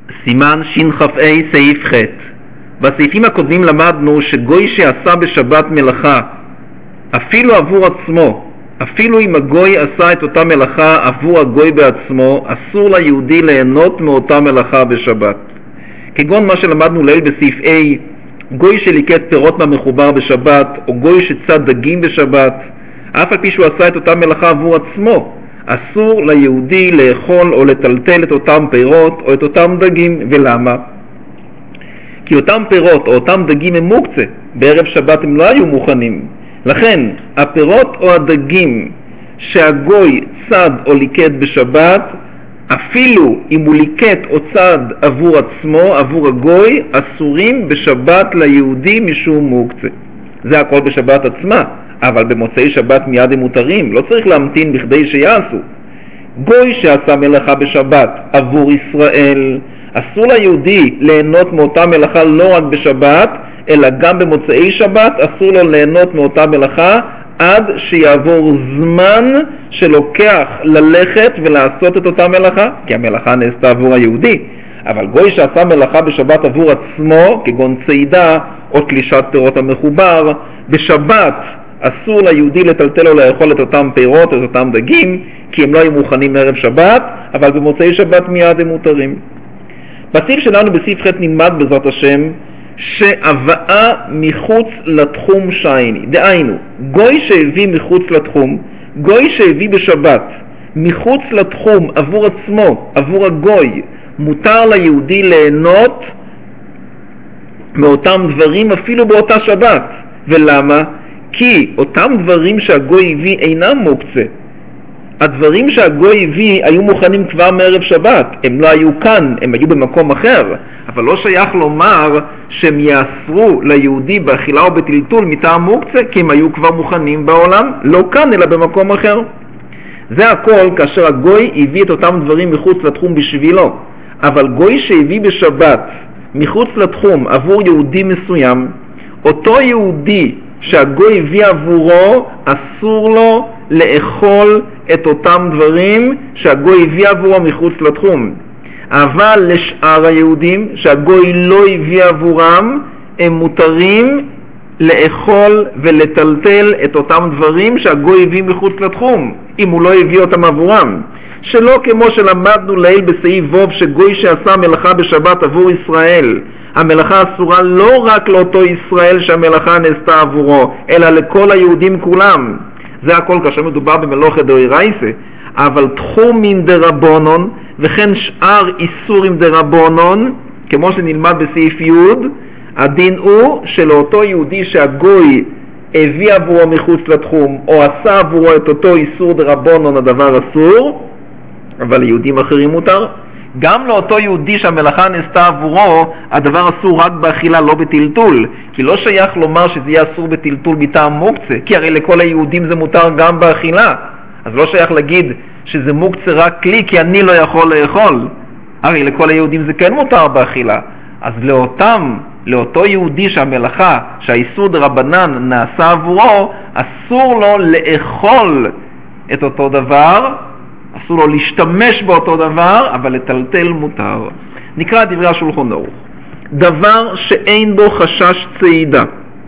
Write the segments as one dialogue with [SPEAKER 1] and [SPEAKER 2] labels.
[SPEAKER 1] סימן שכ"ה סעיף ח'. בסעיפים הקודמים למדנו שגוי שעשה בשבת מלאכה אפילו עבור עצמו, אפילו אם הגוי עשה את אותה מלאכה עבור הגוי בעצמו, אסור ליהודי ליהנות מאותה מלאכה בשבת. כגון מה שלמדנו לעיל בסעיף A, גוי שליקט פירות מהמחובר בשבת, או גוי שצד דגים בשבת, אף על פי שהוא עשה את אותה מלאכה עבור עצמו, אסור ליהודי לאכול או לטלטל את אותם פירות או את אותם דגים. ולמה? כי אותם פירות או אותם דגים הם מוקצה, בערב שבת הם לא היו מוכנים. לכן הפירות או הדגים שהגוי צד או ליקט בשבת, אפילו אם הוא ליקט או צד עבור עצמו, עבור הגוי, אסורים בשבת ליהודי משום מוקצה. זה הכל בשבת עצמה, אבל במוצאי שבת מיד הם מותרים, לא צריך להמתין בכדי שיעשו. גוי שעשה מלאכה בשבת עבור ישראל, אסור ליהודי ליהנות מאותה מלאכה לא רק בשבת, אלא גם במוצאי שבת אסור לו ליהנות מאותה מלאכה עד שיעבור זמן שלוקח ללכת ולעשות את אותה מלאכה, כי המלאכה נעשתה עבור היהודי. אבל גוי שעשה מלאכה בשבת עבור עצמו, כגון צעידה או תלישת פירות המחובר, בשבת אסור ליהודי לטלטל או לאכול את אותם פירות, את אותם דגים, כי הם לא היו מוכנים מערב שבת, אבל במוצאי שבת מיד הם מותרים. בסעיף שלנו בסעיף ח' נלמד בעזרת השם שהבאה מחוץ לתחום שייני, דהיינו גוי שהביא מחוץ לתחום, גוי שהביא בשבת מחוץ לתחום עבור עצמו, עבור הגוי, מותר ליהודי ליהנות מאותם דברים אפילו באותה שבת. ולמה? כי אותם דברים שהגוי הביא אינם מוקצה. הדברים שהגוי הביא היו מוכנים כבר מערב שבת, הם לא היו כאן, הם היו במקום אחר, אבל לא שייך לומר שהם יאסרו ליהודי באכילה או בטלטול מטעם מוקצה, כי הם היו כבר מוכנים בעולם, לא כאן אלא במקום אחר. זה הכל כאשר הגוי הביא את אותם דברים מחוץ לתחום בשבילו. אבל גוי שהביא בשבת מחוץ לתחום עבור יהודי מסוים, אותו יהודי שהגוי הביא עבורו, אסור לו לאכול את אותם דברים שהגוי הביא עבורו מחוץ לתחום. אבל לשאר היהודים שהגוי לא הביא עבורם, הם מותרים לאכול ולטלטל את אותם דברים שהגוי הביא מחוץ לתחום, אם הוא לא הביא אותם עבורם. שלא כמו שלמדנו לעיל בסעיף ו' שגוי שעשה מלאכה בשבת עבור ישראל, המלאכה אסורה לא רק לאותו ישראל שהמלאכה נעשתה עבורו, אלא לכל היהודים כולם. זה הכל כאשר מדובר במלאכה דאורייתא, אבל תחומין דרבנן וכן שאר איסורים דרבנן, כמו שנלמד בסעיף י', הדין הוא שלאותו יהודי שהגוי הביא עבורו מחוץ לתחום או עשה עבורו את אותו איסור דרבנן, הדבר אסור, אבל ליהודים אחרים מותר. גם לאותו יהודי שהמלאכה נעשתה עבורו, הדבר אסור רק באכילה, לא בטלטול, כי לא שייך לומר שזה יהיה אסור בטלטול מטעם מוקצה, כי הרי לכל היהודים זה מותר גם באכילה, אז לא שייך להגיד שזה מוקצה רק לי כי אני לא יכול לאכול, הרי לכל היהודים זה כן מותר באכילה. אז לאותו יהודי שהמלאכה, שהאיסור דרבנן נעשה עבורו, אסור לו לאכול את אותו דבר, אסור לו להשתמש באותו דבר, אבל לטלטל מותר. נקרא דברי השולחן ערוך. דבר שאין בו חשש צעידה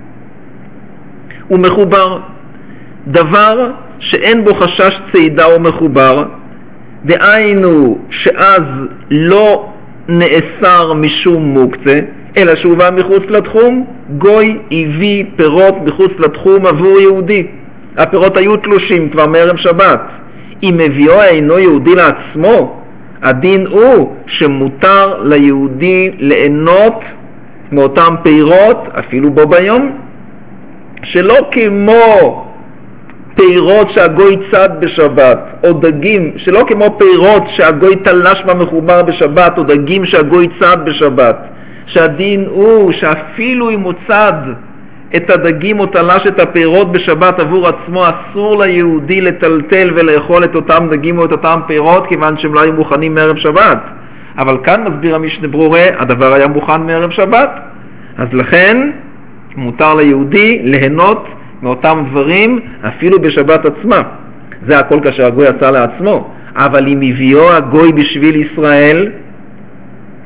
[SPEAKER 1] הוא מחובר. דבר שאין בו חשש צעידה הוא מחובר, דהיינו שאז לא נאסר משום מוקצה, אלא שהוא בא מחוץ לתחום. גוי הביא פירות מחוץ לתחום עבור יהודי, הפירות היו תלושים כבר מערב שבת, אם מביאו אינו יהודי לעצמו, הדין הוא שמותר ליהודי ליהנות מאותם פירות אפילו בו ביום, שלא כמו פירות שהגוי צד בשבת, או דגים, שלא כמו פירות שהגוי תלש במחובר בשבת, או דגים שהגוי צד בשבת, שהדין הוא שאפילו אם הוא צד את הדגים או תלש את הפירות בשבת עבור עצמו, אסור ליהודי לטלטל ולאכול את אותם דגים או את אותם פירות, כיוון שהם לא היו מוכנים מערב שבת. אבל כאן מסביר המשנה ברורה, הדבר היה מוכן מערב שבת, אז לכן מותר ליהודי ליהנות מאותם דברים אפילו בשבת עצמה. זה הכל כאשר הגוי עשה לעצמו. אבל אם הביאו הגוי בשביל ישראל,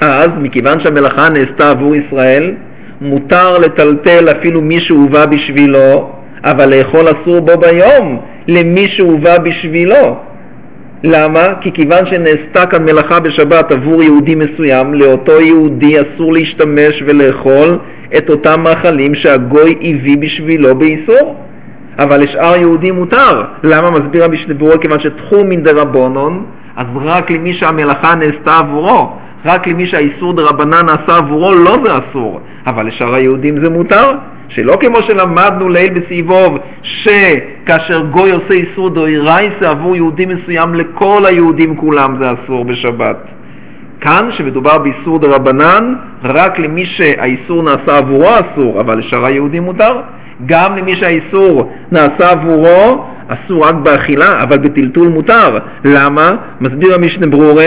[SPEAKER 1] אז מכיוון שהמלאכה נעשתה עבור ישראל, מותר לטלטל אפילו מי שהובא בשבילו, אבל לאכול אסור בו ביום למי שהובא בשבילו. למה? כי כיוון שנעשתה כאן מלאכה בשבת עבור יהודי מסוים, לאותו יהודי אסור להשתמש ולאכול את אותם מאכלים שהגוי הביא בשבילו באיסור. אבל לשאר יהודים מותר. למה? מסביר המשנה ברורה, כיוון שתחומין דרבנן, אז רק למי שהמלאכה נעשתה עבורו, רק למי שהאיסור דרבנן נעשה עבורו, לא זה אסור. אבל לשאר היהודים זה מותר. שלא כמו שלמדנו ליל בסעיבוב, שכאשר גוי עושה איסור דאורייתא עבור יהודי מסוים, לכל היהודים כולם זה אסור בשבת. כאן שמדובר באיסור דרבנן, רק למי שהאיסור נעשה עבורו אסור, אבל לשאר היהודים מותר. גם למי שהאיסור נעשה עבורו אסור רק באכילה, אבל בטלטול מותר. למה? מסביר המשנה ברורה,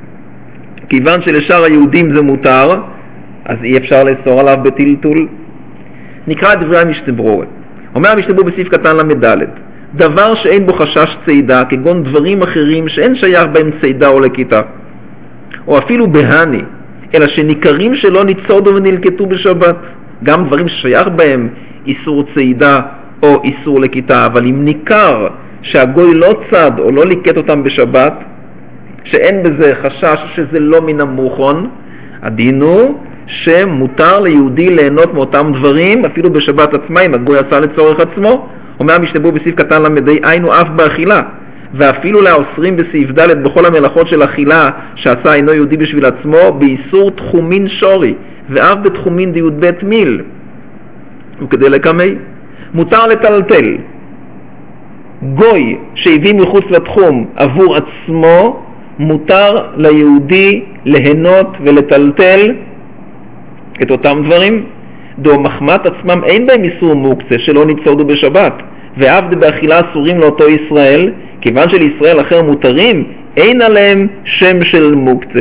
[SPEAKER 1] כיוון שלשאר היהודים זה מותר, אז אי אפשר לאסור עליו בטלטול. נקרא את דברי המשנה ברורה. אומר המשנה ברורה בסעיף קטן למד, דבר שאין בו חשש צידה, כגון דברים אחרים שאין שייך בהם צידה או לקיטה, או אפילו בהני, אלא שניכרים שלא ניצודו ונלקטו בשבת. גם דברים ששייך בהם איסור צידה או איסור לקיטה, אבל אם ניכר שהגוי לא צד או לא ליקט אותם בשבת, שאין בזה חשש שזה לא מן המוכן, הדין הוא שמותר ליהודי ליהנות מאותם דברים אפילו בשבת עצמה, אם הגוי עשה לצורך עצמו. אומר המשנה ברורה בסעיף קטן למדי, היינו אף באכילה, ואפילו לאוסרים בסעיף ד' בכל המלאכות של אכילה שעשה אינו יהודי בשביל עצמו, באיסור תחומין שורי, ואף בתחומין דיוד בית מיל. וכדי לקמי, מותר לטלטל גוי שהביא מחוץ לתחום עבור עצמו, מותר ליהודי ליהנות ולטלטל את אותם דברים. דו מחמת עצמם אין בהם איסור מוקצה שלא ניצודו בשבת, ואף באכילה אסורים לאותו ישראל, כיוון שלישראל אחר מותרים, אין עליהם שם של מוקצה.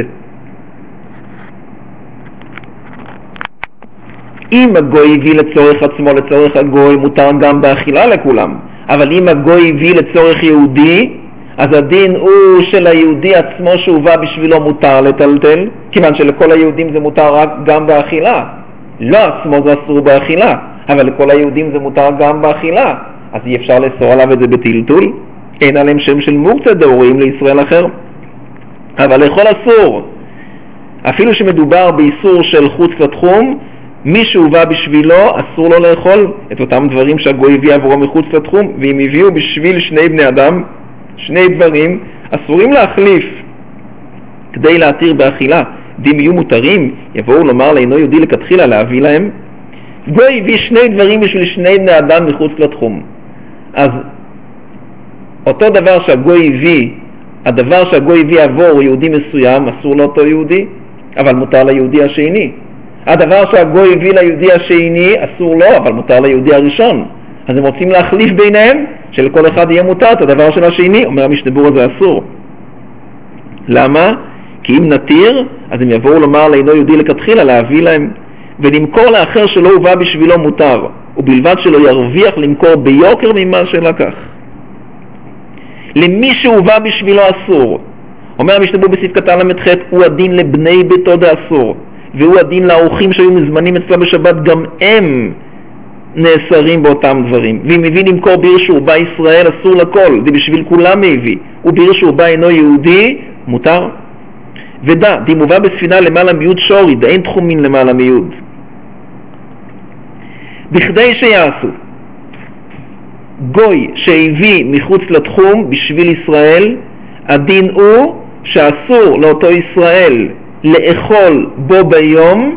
[SPEAKER 1] אם הגוי הביא לצורך עצמו, לצורך הגוי, מותר גם באכילה לכולם. אבל אם הגוי הביא לצורך יהודי, אז הדין הוא של היהודי עצמו שהובא בשבילו מותר לטלטל, כיוון שלכל היהודים זה מותר רק גם באכילה. לא עצמו זה אסור באכילה, אבל לכל היהודים זה מותר גם באכילה. אז אי אפשר לאסור עליו את זה בטלטול. אין עליהם שם של מוקצה דאוריים לישראל אחר. אבל לאכול אסור. אפילו שמדובר באיסור של חוץ לתחום, מי שהובא בשבילו אסור לו לאכול את אותם דברים שהגוי הביא עבורו מחוץ לתחום, ואם הביאו בשביל שני בני אדם, שני דברים, אסורים להחליף כדי להתיר באכילה. ואם יהיו מותרים, יבואו לומר לאינו יהודי לכתחילה להביא להם. גוי הביא שני דברים בשביל שני בני אדם מחוץ לתחום. אז אותו דבר שהגוי הביא, הדבר שהגוי הביא עבור יהודי מסוים, אסור לאותו יהודי, אבל מותר ליהודי השני. הדבר שהגוי הביא ליהודי השני, אסור לו, אבל מותר ליהודי הראשון. אז הם רוצים להחליף ביניהם, שלכל אחד יהיה מותר את הדבר של השני. אומר המשנה ברורה, זה אסור. למה? כי אם נתיר, אז הם יבואו לומר לאינו יהודי לכתחילה להביא להם, ולמכור לאחר שלא הובא בשבילו מותר, ובלבד שלא ירוויח למכור ביוקר ממה שלקח. למי שהובא בשבילו אסור. אומר המשנה ברורה בסעיף קטן למד ח', הוא הדין לבני ביתו דאסור, והוא הדין לאורחים שהיו מזמנים אצלו בשבת, גם הם נאסרים באותם דברים. ואם הביא למכור ביר שהורבה ישראל, אסור לכל, זה בשביל כולם הביא. וביר שהורבה אינו יהודי, מותר. ודע, דים הובא בספינה למעלה מיוד שורי, דאין תחומין למעלה מיוד. בכדי שיעשו גוי שהביא מחוץ לתחום בשביל ישראל, הדין הוא שאסור לאותו ישראל לאכול בו ביום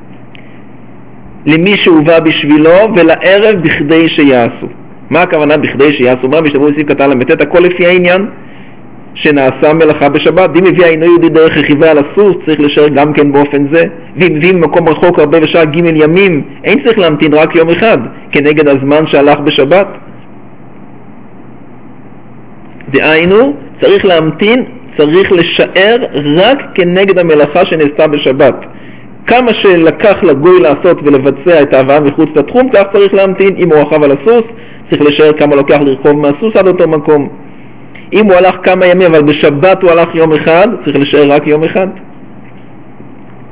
[SPEAKER 1] למי שהובא בשבילו, ולערב בכדי שיעשו. מה הכוונה בכדי שיעשו? מה משתברו בסעיף קטן למתת, הכל לפי העניין שנעשה מלאכה בשבת. אם הביא אינו יהודי דרך רכיבה על הסוס, צריך לשאר גם כן באופן זה. ואם הביא ממקום רחוק הרבה בשעה ג' ימים, אין צריך להמתין רק יום אחד כנגד הזמן שהלך בשבת. דהיינו, צריך להמתין, צריך לשער רק כנגד המלאכה שנעשתה בשבת. כמה שלקח לגוי לעשות ולבצע את ההבאה מחוץ לתחום, כך צריך להמתין. אם הוא רכב על הסוס, צריך לשער כמה לוקח לרכוב מהסוס עד אותו מקום. אם הוא הלך כמה ימים, אבל בשבת הוא הלך יום אחד, צריך לשער רק יום אחד.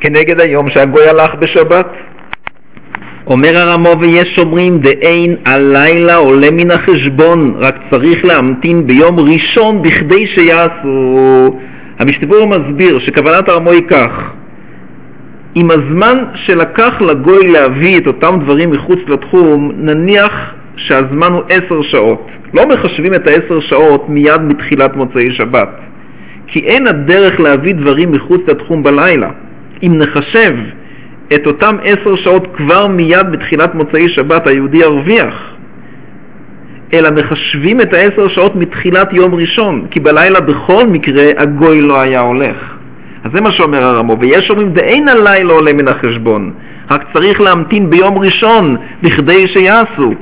[SPEAKER 1] כנגד היום שהגוי הלך בשבת. אומר הרמו, ויש אומרים דאין הלילה עולה מן החשבון, רק צריך להמתין ביום ראשון בכדי שיעשו. המשתבור מסביר שכוונת הרמו היא כך: אם הזמן שלקח לגוי להביא את אותם דברים מחוץ לתחום, נניח שהזמן הוא 10 שעות, לא מחשבים את 10 שעות מיד מתחילת מוצאי שבת, כי אין הדרך להביא דברים מחוץ לתחום בלילה. אם נחשב את אותם 10 שעות כבר מיד בתחילת מוצאי שבת, היהודי ירוויח, אלא מחשבים את 10 שעות מתחילת יום ראשון, כי בלילה בכל מקרה הגוי לא היה הולך. אז זה מה שאומר הרמו, ויש אומרים דאין הלילה עולה מן החשבון, רק צריך להמתין ביום ראשון בכדי שיעשו.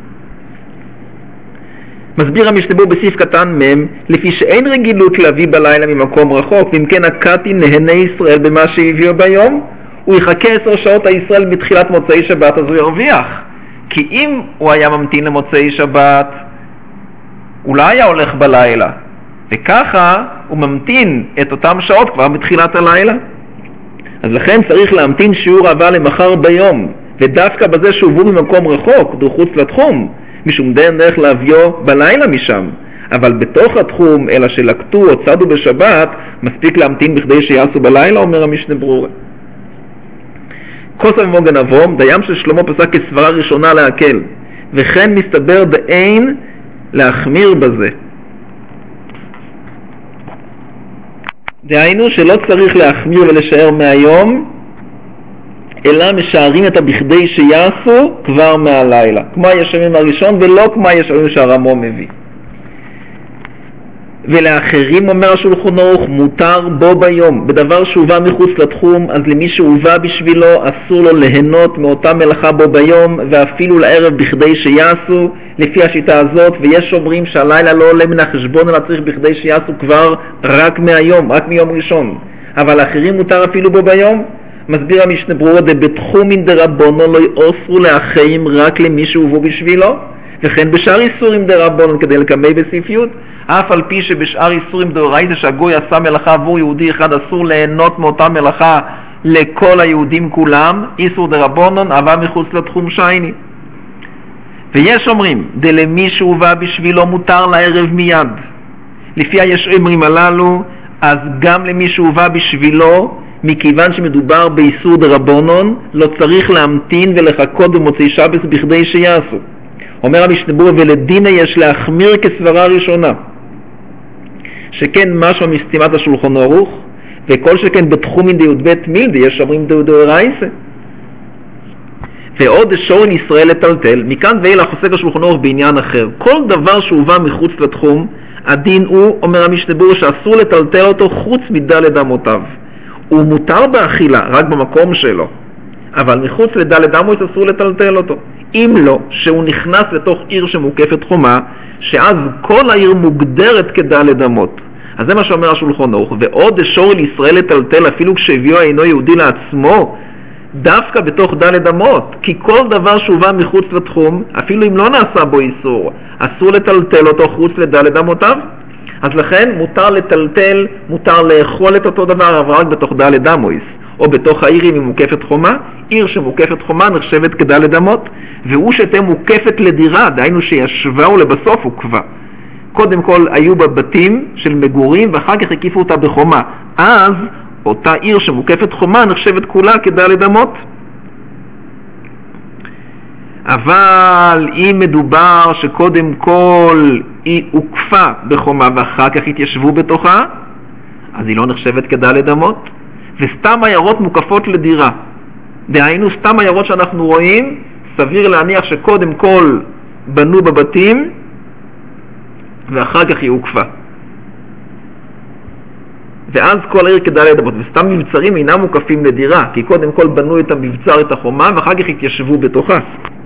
[SPEAKER 1] מסביר המשתבור בסעיף קטן מ', לפי שאין רגילות להביא בלילה ממקום רחוק, ואם כן הקטין נהנה ישראל במה שהביאו ביום, הוא יחכה 10 שעות הישראל בתחילת מוצאי שבת, אז הוא ירוויח. כי אם הוא היה ממתין למוצאי שבת, הוא לא היה הולך בלילה, וככה הוא ממתין את אותם שעות כבר בתחילת הלילה. אז לכן צריך להמתין שיעור אהבה למחר ביום, ודווקא בזה שהובאו ממקום רחוק, דחוץ לתחום, משום דרך להביאו בלילה משם, אבל בתוך התחום, אלא שלקטו או צדו בשבת, מספיק להמתין בכדי שיעשו בלילה, אומר המשנה ברורה. כוסף מוגן אברום, דיים של שלמה פסק כסברה ראשונה להקל, וכן מסתבר דאין להחמיר בזה. דהיינו שלא צריך להחמיר ולשאר מהיום, אלא משערים את הבכדי שיעשו כבר מהלילה, כמו הישמים הראשון ולא כמו הישמים שהרמו מביא. ולאחרים אומר השולחן ערוך, מותר בו ביום, בדבר שהובא מחוץ לתחום, אז למי שהובא בשבילו אסור לו ליהנות מאותה מלאכה בו ביום, ואפילו לערב בכדי שיעשו, לפי השיטה הזאת. ויש אומרים שהלילה לא עולה מן החשבון, אלא צריך בכדי שיעשו כבר רק מהיום, רק מיום ראשון. אבל לאחרים מותר אפילו בו ביום. מסביר המשנה ברורה, בתחומין דרבנן לא יאסרו לאחרים רק למי שהובאו בשבילו, וכן בשאר איסורים דרבנן כדי לקמי בסעיפיות, אף על פי שבשאר איסורים דאורייתא שהגוי עשה מלאכה עבור יהודי אחד, אסור ליהנות מאותה מלאכה לכל היהודים כולם, איסור דרבנן, אבל מחוץ לתחום שייני. ויש אומרים דלמי שהובא בשבילו מותר לערב מיד. לפי יש אומרים הללו, אז גם למי שהובא בשבילו, מכיוון שמדובר באיסור דרבנן, לא צריך להמתין ולחכות במוצאי שבת בכדי שיעשו. אומר המשנה ברורה, ולדינה יש להחמיר כסברה ראשונה, שכן משהו מסתימת השולחן ערוך, וכל שכן בתחומין די"ב מילדי, יש אומרים דאורייתא. ועוד שורין ישראל לטלטל, מכאן ואילך עוסק השולחן ערוך בעניין אחר. כל דבר שהובא מחוץ לתחום, הדין הוא, אומר המשנה ברורה, שאסור לטלטל אותו חוץ מדלת אמותיו. הוא מותר באכילה, רק במקום שלו, אבל מחוץ לדלת אמות אסור לטלטל אותו. אם לא, שהוא נכנס לתוך עיר שמוקפת חומה, שאז כל העיר מוגדרת כדלת אמות. אז זה מה שאומר השולחן ערוך. ועוד אשור אל ישראל לטלטל אפילו כשהביאו אינו יהודי לעצמו, דווקא בתוך דלת אמות, כי כל דבר שהובא מחוץ לתחום, אפילו אם לא נעשה בו איסור, אסור לטלטל אותו חוץ לדלת אמותיו. אז לכן מותר לטלטל, מותר לאכול את אותו דבר, אבל רק בתוך דלת אמות, או בתוך העיר אם היא מוקפת חומה. עיר שמוקפת חומה נחשבת כדלת אמות, והוא שתהיה מוקפת לדירה, דהיינו שישבה ולבסוף הוקבה. קודם כל היו בבתים של מגורים, ואחר כך הקיפו אותה בחומה. אז אותה עיר שמוקפת חומה נחשבת כולה כדלת אמות. אבל אם מדובר שקודם כל היא הוקפה בחומה ואחר כך התיישבו בתוכה, אז היא לא נחשבת כדלת אמות. וסתם עיירות מוקפות לדירה, דהיינו סתם עיירות שאנחנו רואים, סביר להניח שקודם כל בנו בבתים ואחר כך היא הוקפה, ואז כל העיר כדלת אמות. וסתם מבצרים אינם מוקפים לדירה, כי קודם כל בנו את המבצר, את החומה, ואחר כך התיישבו בתוכה.